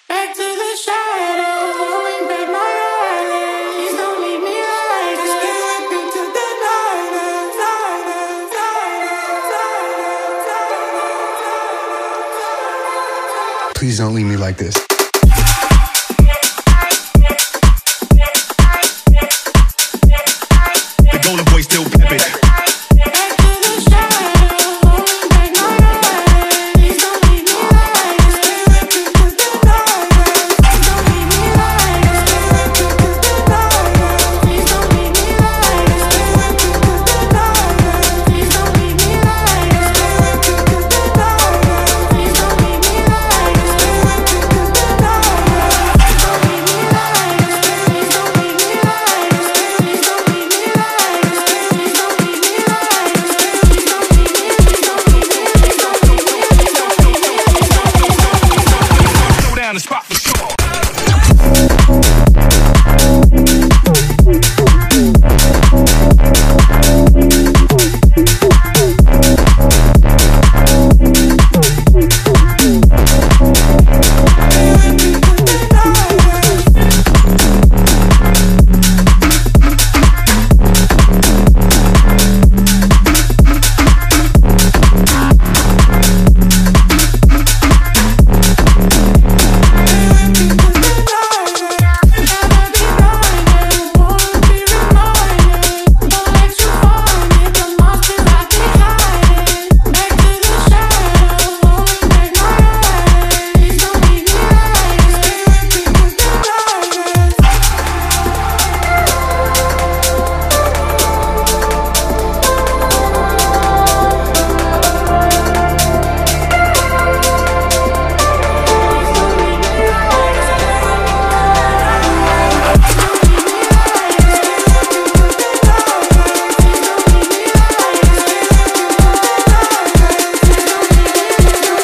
Back to the shadow, holding back my eyelids. Please don't leave me like this. Get into the night, Please don't leave me like this. The Golden Boy still pimping. The spot for sure.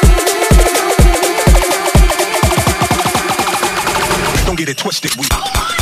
Get it twisted.